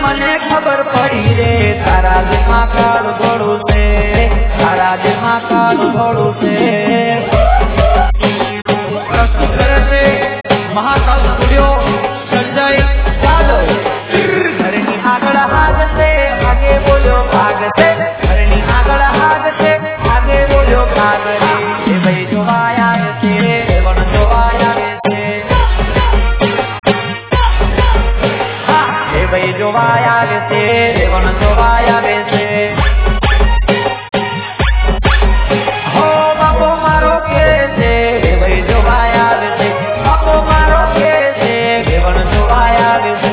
મને ખબર પડી રે તારા દિલમાં કાળું ઘોડું છે તારા દિલમાં કાળું ઘોડું છે પ્રસ્તુત કરે છે મહાકાલ સ્ટુડિયો સંજય યાદવ ઘરની આગળ હાથ છે આગે બોલ્યો ભાગ છે ઘરની આગળ હાથ છે આગે બોલ્યો ભાગ રે એ ભાઈ જોવાય આવે છે વણ જોવાય આવે છે એ ભાઈ જોવાય આવે છે વણ જોવાય આવે છે હો બાપો મારો કે છે એ ભાઈ જોવાય આવે છે બાપો મારો કે છે વણ જોવાય આવે છે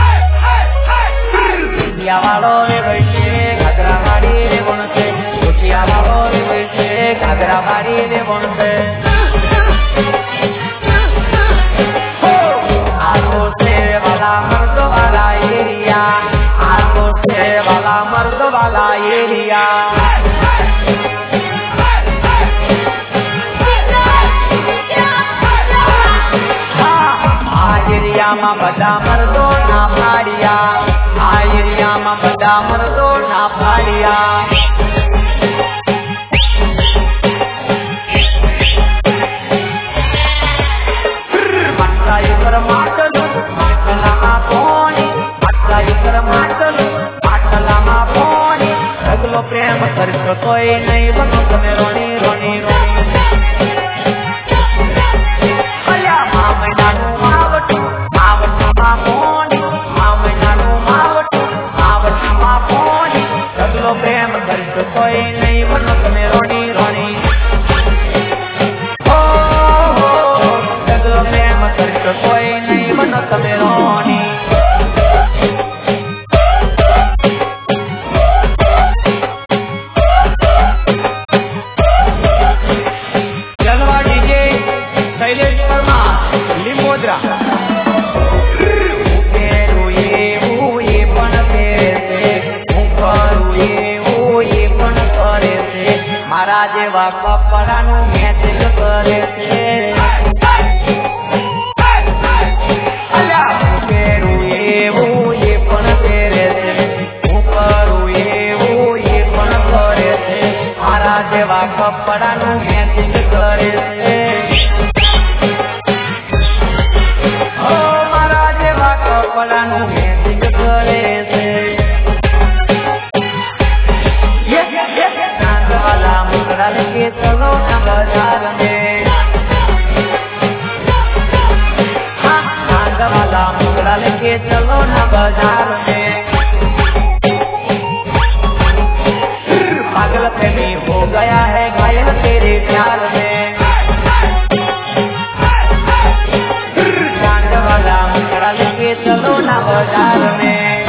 વાળો રે ભાઈ છે ઘાઘરા વાળી રે વણ છે ઉઠિયા વાળો રે ભાઈ છે ઘાઘરા વાળી રે વણ છે आगो से वाला मर्द वाला एरिया आगो से वाला मर्द वाला एरिया आ एरिया में बड़ा मर्दो ना फाड़िया आ एरिया में बड़ा मर्दो ना फाड़िया प्रेम करतो कोई नहीं बनो तमे रोनी रोनी रोनी अल्या मामैनानु मावटू मावटू मापोनी मामैनानु मावटू मावटू मापोनी सगलो प्रेम करतो कोई नहीं बनो तमे रोनी रोनी ओ सगलो प्रेम करतो कोई नहीं बनो तमे रोनी मारा जेवा कपड़ानु मैचिंग करे छे अल्या हूँ पेरू एवुं ये पण पेरे छे हूँ करूं एवुं ये पण करे छे मारा जेवा कपड़ानु मैचिंग करे छे ओ मारा जेवा कपड़ानु मैचिंग करे छे के चलो ना बाजार में नांग वाला मुगला लेके चलो ना बाजार में पागल प्रेमी हो गया है घायल तेरे प्यार में नांग वाला मुगला लेके चलो ना बाजार में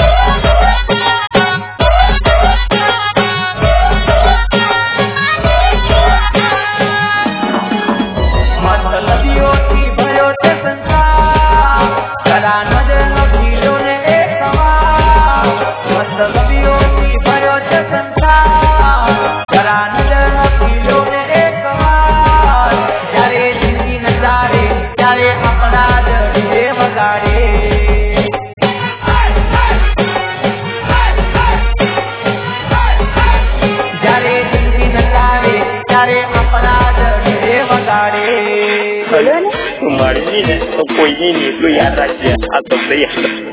तो कोई नहीं तो याद रखिए तो सही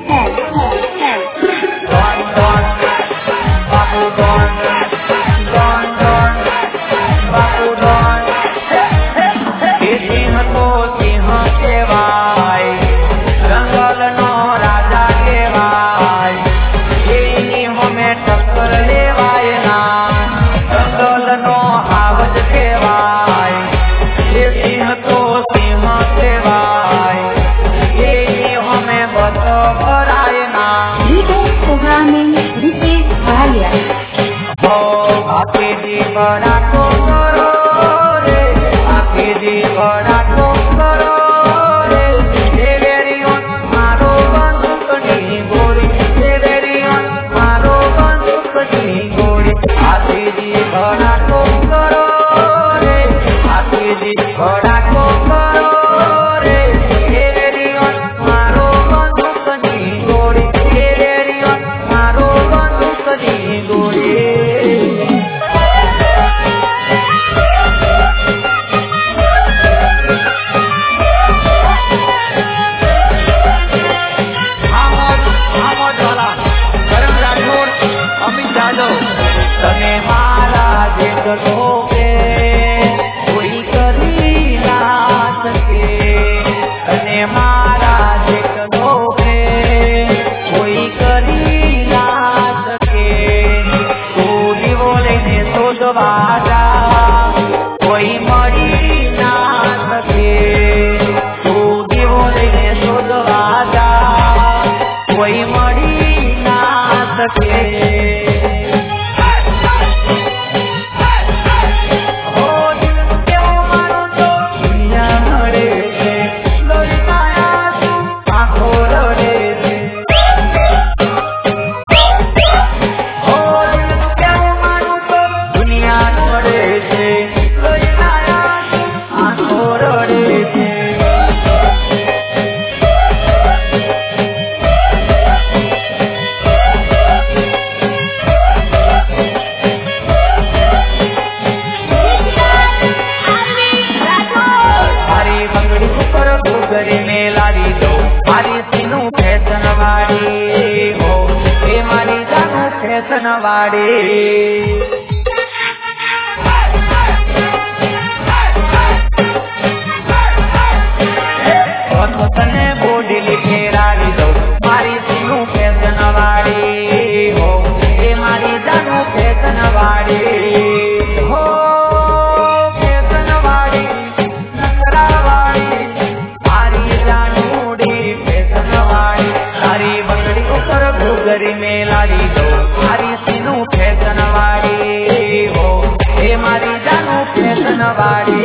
बड़ा को करो रे आके जी बड़ा को करो रे देवेरियों मारो बंदूकनी गोरी देवेरियों मारो बंदूकनी गोरी आके जी बड़ा को करो रे आके जी बड़ा को करो रे देवेरियों मारो बंदूकनी गोरी देवेरियों के हो दिल क्यों मारो तो दुनिया मरे से लोरिया आंखों रोड़े से हो दिल क्यों मारो तो दुनिया मरे से लोरिया आंखों रोड़े से घरे में लारी दो मारी सीनू फैशन वाड़ी हो ए मारी जानू फैशन वाड़ी तने बोडी लिखे लारी दो मारी सीनू फैशन वाड़ी हो ए मारी जानू फैशन वाड़ी हो फैशन वाड़ी नखरा वाड़ी घरी में लारी दो मारी सीनू फैशन वाड़ी हो ए मारी जानू फैशन वाड़ी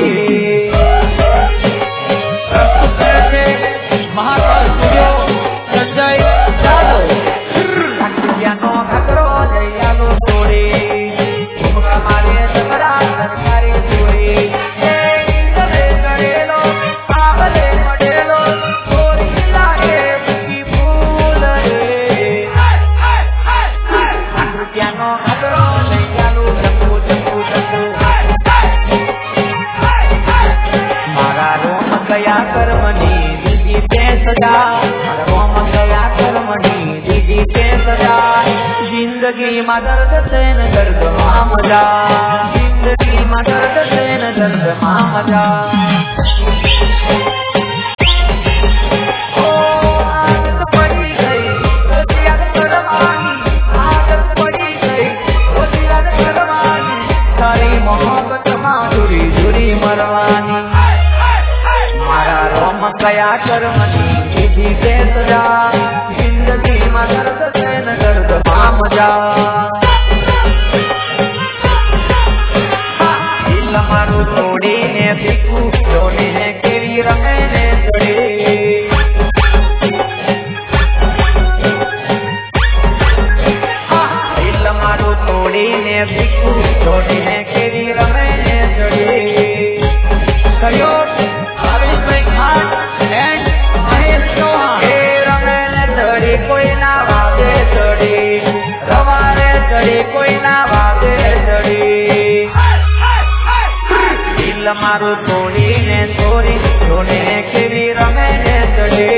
महाकाल स्टूडियो संजय जादव नो घकरो जयालो तोड़ी झुमका मारे जबरा सरकारी चोरी करेलो पावले मडेलो तोरी लागे की फूल नो घकरो जयालो जपू जपू जपू मारा रोम गया कर्मनी दीदी ते सजा रोम गया कर्मनी दीदी ते सजा जिंदगी में दर्द से न दर्द मां मजा जिंदगी में दर्द से न दर्द मां मजा आदत पड़ी गई सारी मोहब्बत मां जुरी जुरी मरवानी मारा रोम गया कर्मनी दीदी के सजा जिंदगी में दर्द से न दर्द मां मजा दिल मारू तोड़ी ने बिकू जोने ने केरी रमे ने चढ़े दिल मारू तोड़ी ने बिकू जोने ने केरी रमे ने चढ़े करियो कोई ना वादे चढ़ी रवारे चढ़ी कोई ना वादे चढ़ी दिल मारू तोड़ी ने तोरी जोने केरी रमे ने चढ़ी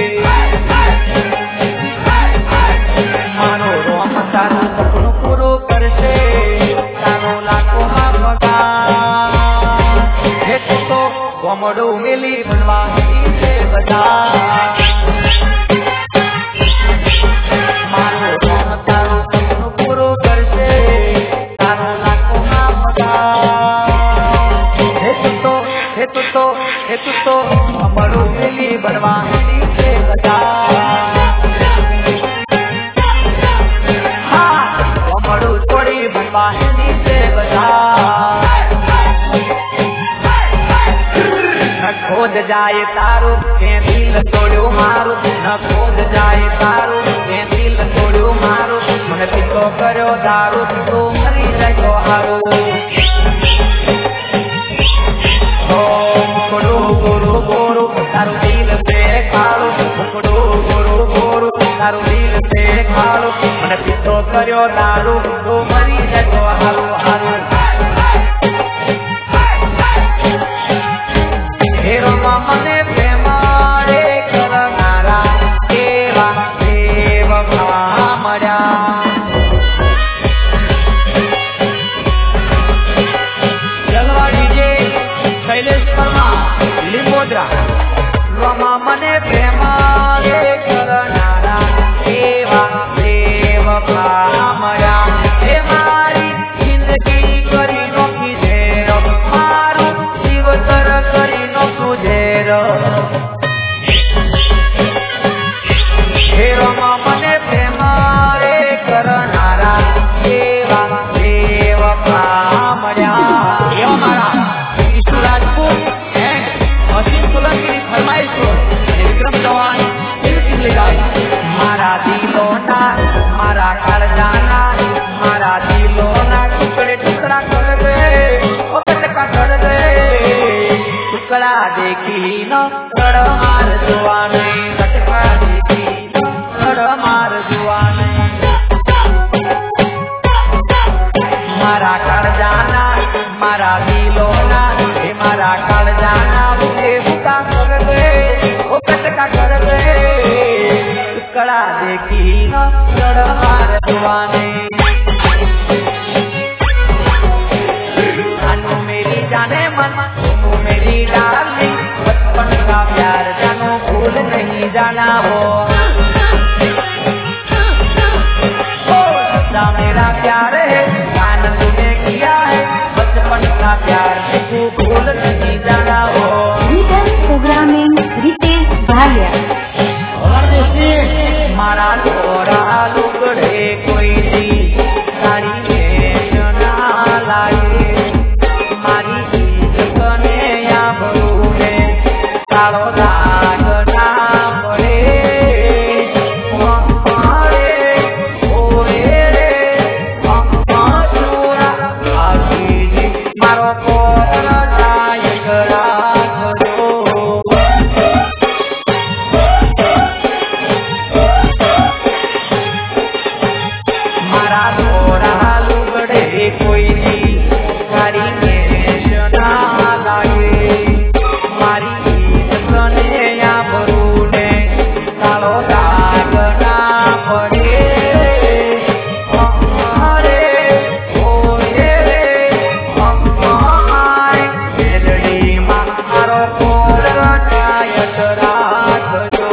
मानो रोम तारू सपनु पूरू करशे तारो लाखो मां पगार हेतु तो गोमडू मिली बनवा से बजा हेतु तो अमरू मिली बनवा से बजा हाँ अमरू थोड़ी बनवा से बजा न खोद जाए तारू के दिल तोड़ो मारू न खोद जाए तारू के दिल तोड़ो मारू मन पीतो करो दारू तो मरी जाए हारू तारू दिल से खालो मुकड़ो गोरो गोरो तारू दिल से खालो मन पीतो करो दारू तो मरी जाए हारू हारू हेरो मने प्रेमारे करनारा देवा देव भामरा जलवा डीजे शैलेश वर्मा लिंबोद्रा रमा मने प्रेमारे करनारा देवा देव भामरा हे मारी जिंदगी जाना हो सच्चा मेरा प्यार है जान तूने किया है बचपन का प्यार तू भूल नहीं जाना हो प्रोग्रामिंग रितेश भालिया मारा छोरा लुगड़े कोई दी साड़ी में ना लाए मारी चीज कने या भूले तालो दाग ना पड़े हमारे ओरे रे छोरा आजी जी मारो पोरा जाय करा कोई दी सारी में ना लागे मारी कने या भरूने तालो दाग ना पड़े हमारे ओरे रे हमारे मेलडी मारो पोरा जायत राखजो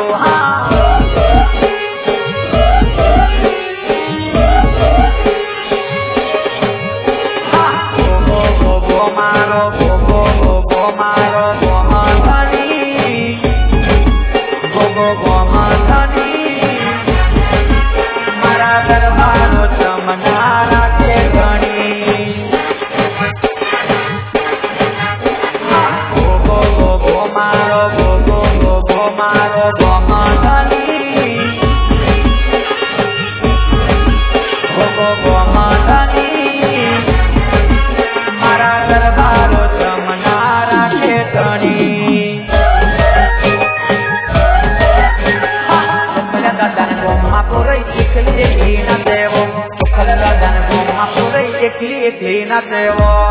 Clean up the wall.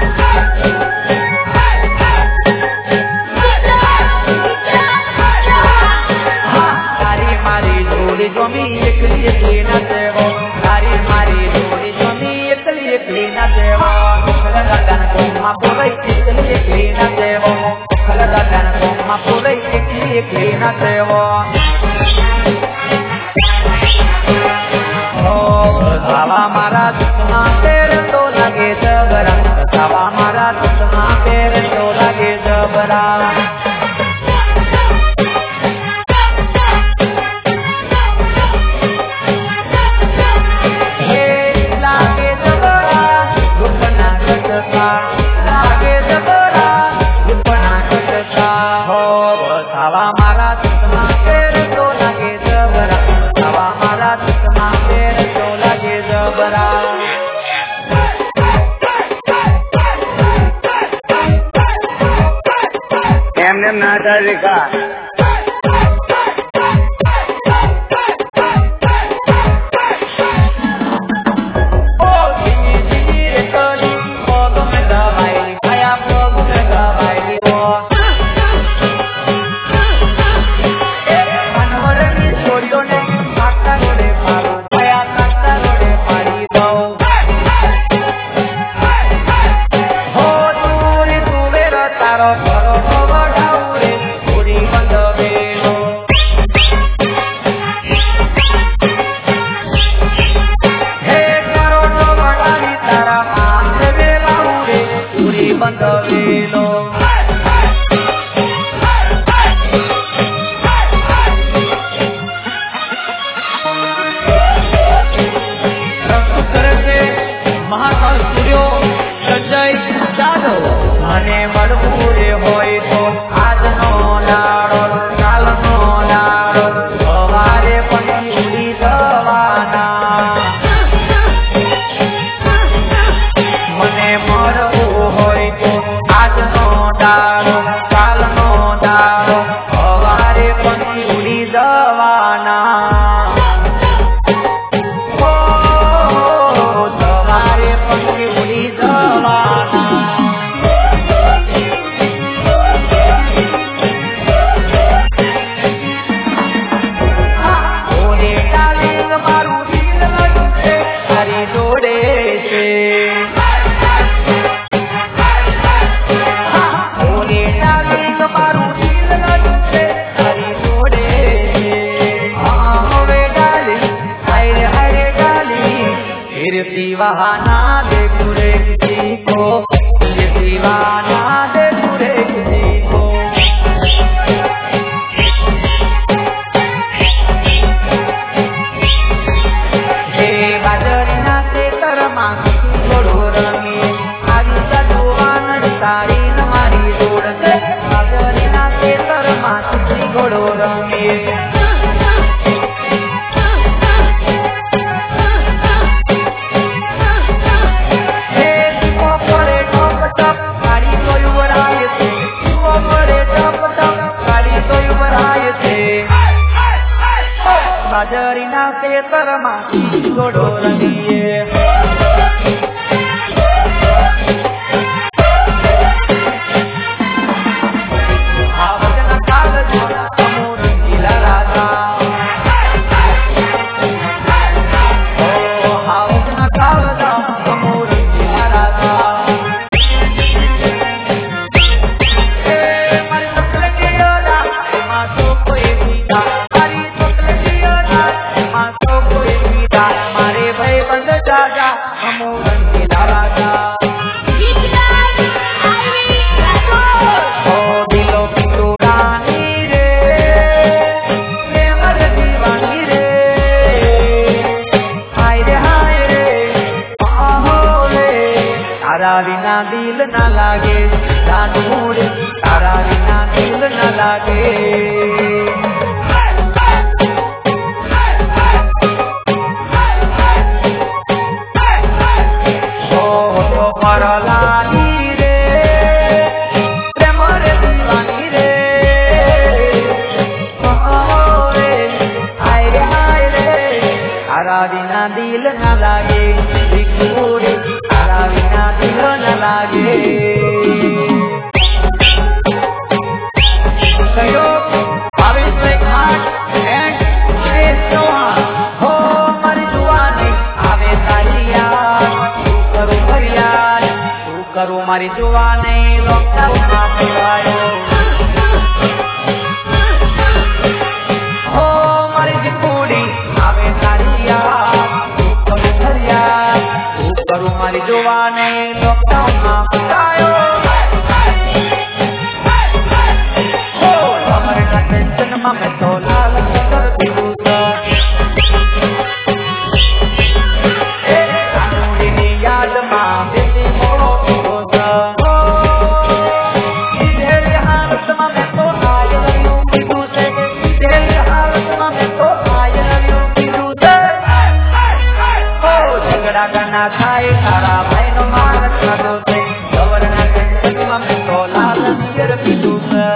Dari mari jodi jomi ekli clean up the wall. Dari mari jodi jomi ekli clean up the wall. Khala dan ko ma purai ekli clean up the wall. Khala dan ko ma purai ekli clean up the wall. सावा मारा तुमा पेर तो लगे जबरा सावा मारा तुमा पेर तो लगे जबरा हे लागे जबरा रुपना कटका लागे जबरा रुपना कटका हो सावा मारा तुमा पेर तो लगे जबरा सावा मारा तुमा पेर तो लगे जबरा એમને નાટા રેખા फिर दीवाना देखूं रे किसी को, ये दीवाना देखूं रे किसी को। हे बाजरीना से तरमा घोड़ो रंगी, आजू सजुवान तारी न मारी जोड़ से, बाजरीना से तरमा घोड़ो रंगी। बाजरीना से तरमा घोड़ो रंगिए। आवजना कागज अमो रंगीला राजा, ओ आवजना कागज अमो रंगीला राजा। मारी तकले की योला मासो कोई गीता, मारी तकले की योला मासो कोई गीता, मारे भाई बंद जाजा अमो रंगीला राजा। ओ दिलो की रानी रे, प्रेमर दीवानी रे, हाय रे आहो रे, तारा बिना दिल न लागे जानू रे, तारा बिना दिल न लागे। ओ परलानी रे, प्रेमर दीवानी रे, ओ रे हाय रे, तारा बिना दिल न लागे, रे तारा बिना दिल न लागे। सहयोग भावेश घाट एंड सुरेश चौहान, हो मारी जुवानी आवे तारी याद, तू करू फरियाद, तू करू मारी जुवानी लॉकडाउन में पिवायो। हो मारी जिकुड़ी आवे तारी याद, तू करू फरियाद, तू करू मारी जुवानी लॉकडाउन में पिवायो। टेंशन में तो लाल कर दिलू याद मां बेटी मोड़ो हालत में तो आय लवियों की दूसरे, हालत में तो आय लवियों की दूसरे। हो झगड़ा करना खाए तारा भाई नो मार दो से, गवर्नर टेंशन में तो लाल नियर की दूसरा।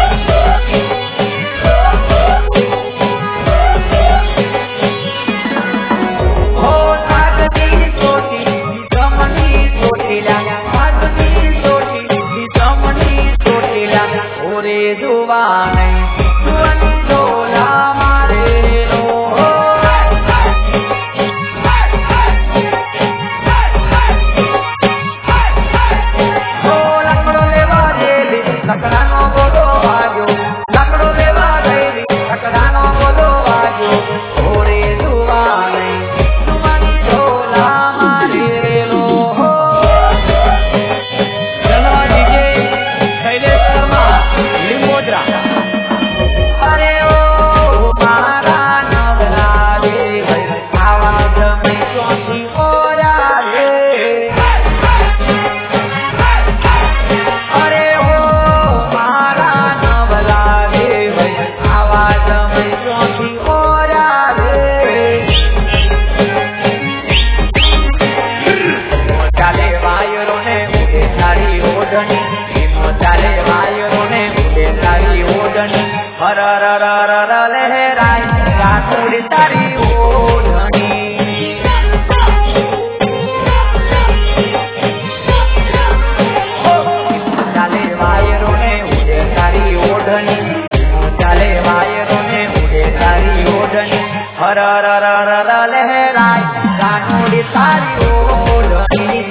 लहराई कानूड़ी तारी ओढ़नी।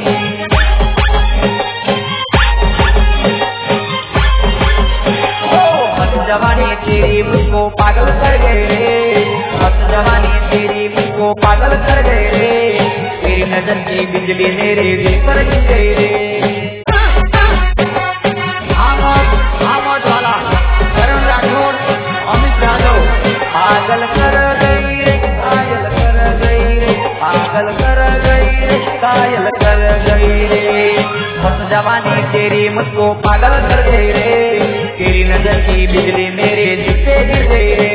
मत जवानी तेरी मुझको पागल कर गए रे, मत जवानी तेरी मुझको पागल कर गए रे, तेरी बिजली मेरे दिल पर गिर गई रे आमोद वाला करण राठौर अमित यादव पागल कर गई रे घायल कर गई रे पागल कर गई रे घायल कर गई रे मस्त जवानी तेरी मुझको पागल कर गई रे तेरी नजर की बिजली मेरे दिल पे गिर गई रे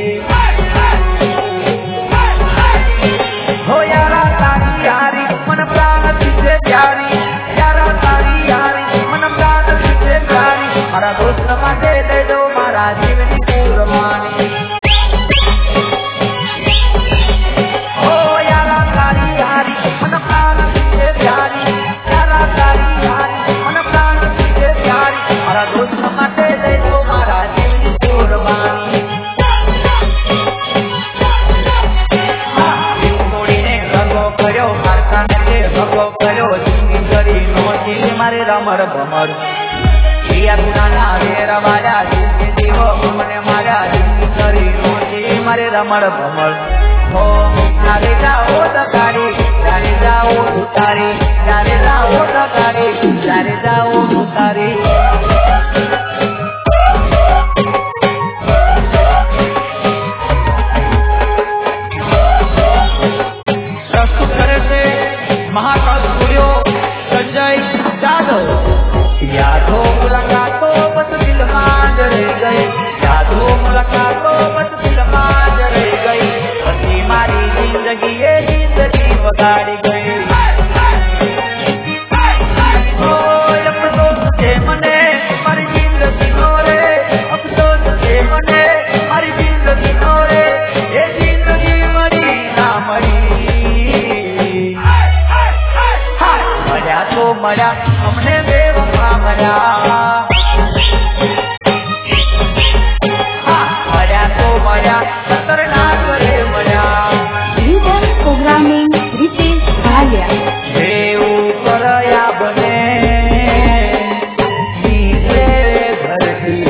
हो यारा तारी यारी मन प्राण तुझे प्यारी यारा तारी यारी मन प्राण तुझे प्यारी मारा दोस्त माटे दे दो मारा जीवनी कुर्बानी हो यारा तारी यारी मन प्राण तुझे प्यारी यारा तारी यारी मन प्राण तुझे प्यारी मारा दोस्त माटे दे दो मारा जीवनी कुर्बानी मारे रमर भमर गुना वेर वाला जीव મને મારા કરી નોતી મારે રમર ભમર હો તારે જાઓ તકારી તારે જાઓ ઉતારી તારે જાઓ તકારી તારે જાઓ ઉતારી પ્રસ્તુત કરે છે મહાકાલ સ્ટુડિયો संजय यादव यादों मुलाकातों बस दिल में रह गए यादों मुलाकातों बस दिल में रह गई हसी मारी जिंदगी ये जिंदगी बगाड़ी गई अफसोस से मने मारी जिंदगी नो रे अफसोस से मने मारी जिंदगी नो रे ये जिंदगी मरी ना मरी तो मरा हमने बेवफा मरा मरा तो मरा खतरनाक रे मरा Rhythm Programming Ritesh Bhalia देव करया बने नीचे धरती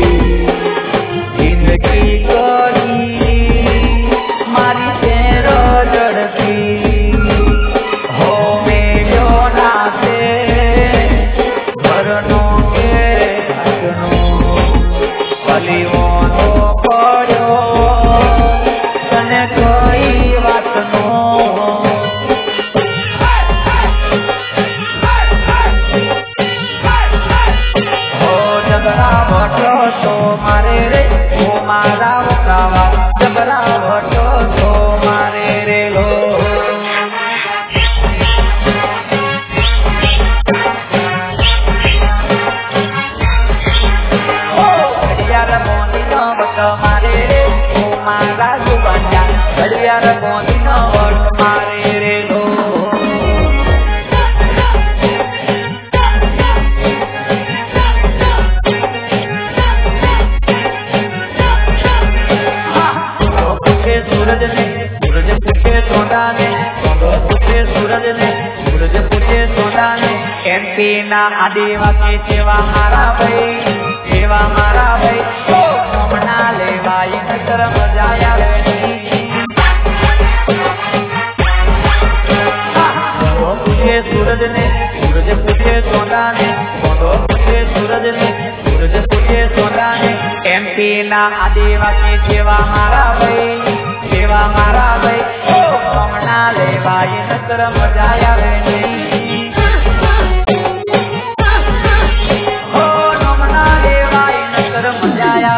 जिंदगी करी मारी तेरो जड़ती हो मेलो भरनो के पलीओनो पड़ो तने कोई वातनो हो जबरा भटो तो मारे रे ओ मारा कावा जबरा भटो तो मारे रे लो मारे रे ओ मारा जुबाना घड़ियार बोंदी न वट मारे रे लो पूछे सूरज ने सूरज पूछे सोना ने पूछे सूरज ने सूरज पूछे सोना ने एमपी ना आदिवासी सेवा मारा भाई सेवा मारा भाई मना लेवाई नजर मजाया पूछे सूरज ने सूरज पूछे सोना ने पूछे सूरज ने सूरज पूछे सोना ने एमपी ना आदिवासी सेवा मारा भाई मना लेवाई नजर मजाया मजाया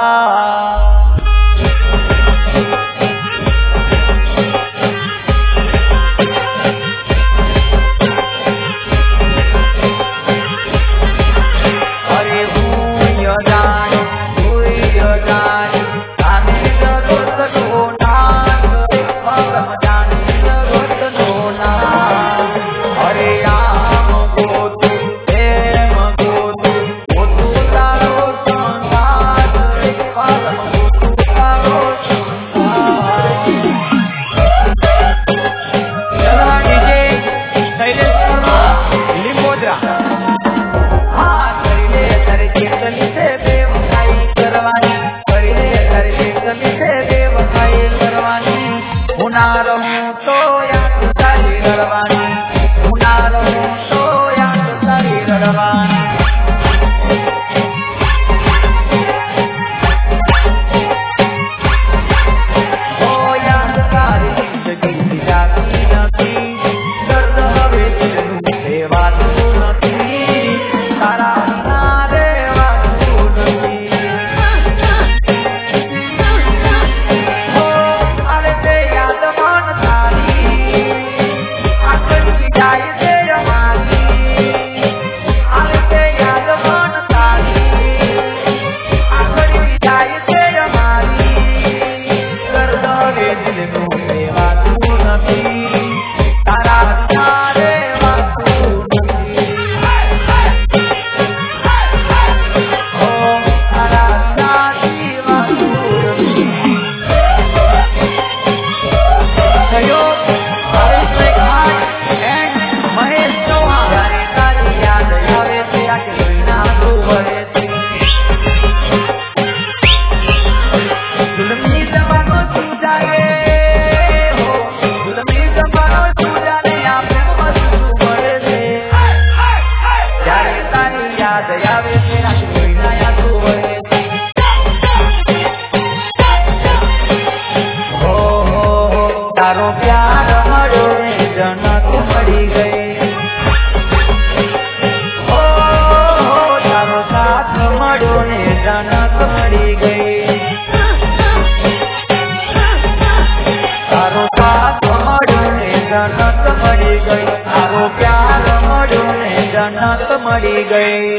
મળી ગઈ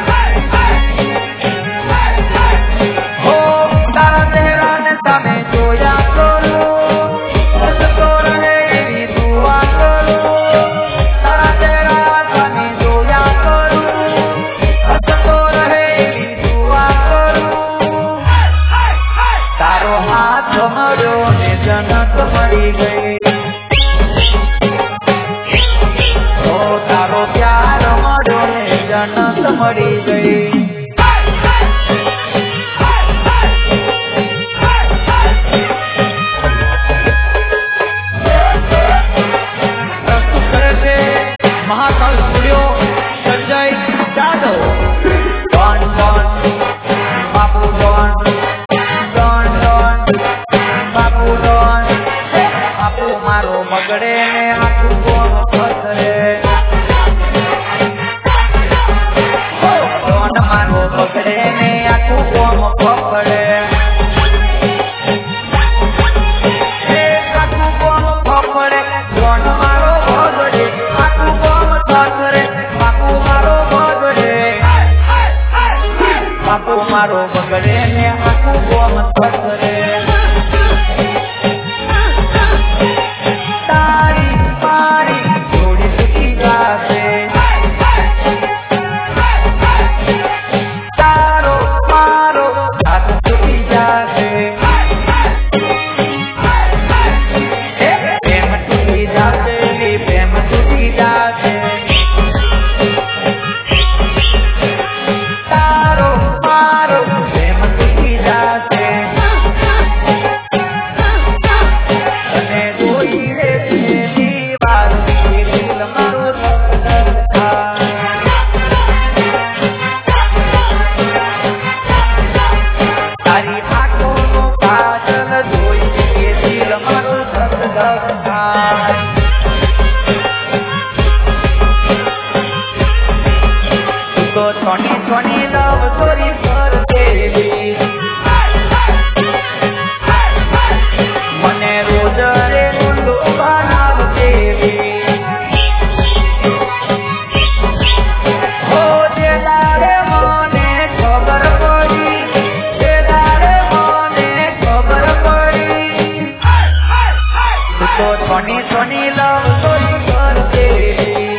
હો તારા ચહેરાને સામે જોયા કરું હસતો રહે એવી દુઆ કરું તારા ચહેરા સામે જોયા કરું હસતો રહે એવી દુઆ કરું તારો હાથ મળ્યો ને જન્નત મળી ગઈ જન્નત મળી ગઈ પ્રસ્તુત કરે છે Mahakal studio Sanjay Jadav don don બાપુ ડોન ડોન ડોન બાપુ ડોન બાપુ મારો બગડે ને આખું કોણ ફસરે પકડે ને આખું કોમ પકડે આખું કોમ પકડે ડોન મારો બગડે આખું કોમ ઠસરે બાપુ મારો બગડે બાપુ મારો બગડે ને આખું કોમ ઠસરે તારી મારી જોડી તૂટી જાશે સોની સોની લવ સોની કરશે